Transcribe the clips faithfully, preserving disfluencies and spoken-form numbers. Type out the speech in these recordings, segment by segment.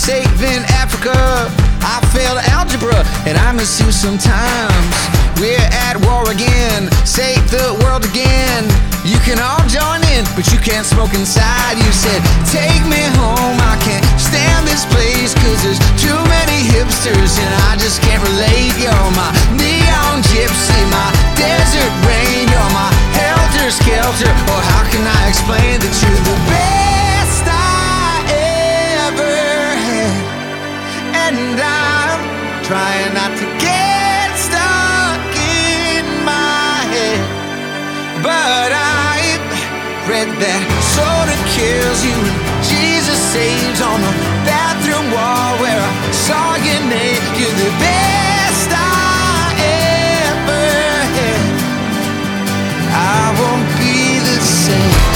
saving Africa. I failed algebra and I miss you sometimes. We're at war again, save the world again. You can all join in, but you can't smoke inside. You said, take me home, I can't stand this place, cause there's too many hipsters and I just can't relate. You're my neon gypsy, my desert rain. You're my helter-skelter, or how can I explain that you're the best I ever had? And I'm trying not to get stuck in my head, but I've read that soda kills you and Jesus saves on the bathroom wall where I saw your name. You're the best I ever had. I won't be the same.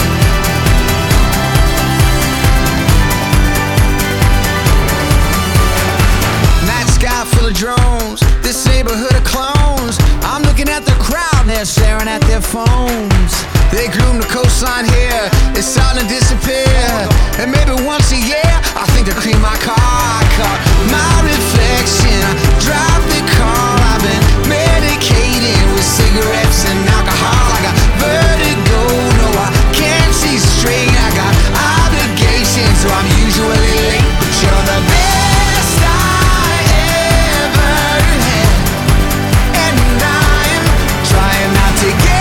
Night sky full of drones, this neighborhood of clones. I'm looking at the crowd and they're staring at their phones. They groom the coastline here, it's starting to disappear. And maybe once a year, I think to clean my car. I caught my reflection, I drive the car. I've been medicated with cigarettes and alcohol. I got vertigo, no I can't see straight. I got obligations, so I'm usually late. But you're the best I ever had, and I'm trying not to get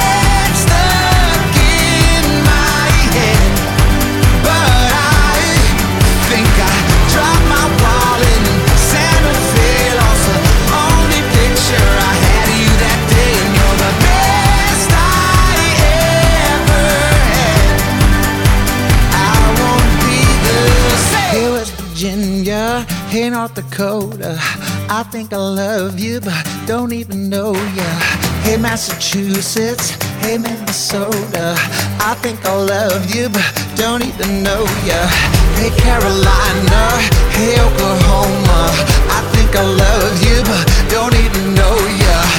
Virginia, hey North Dakota, I think I love you, but don't even know ya. Hey Massachusetts, hey Minnesota, I think I love you, but don't even know ya. Hey Carolina, hey Oklahoma, I think I love you, but don't even know ya.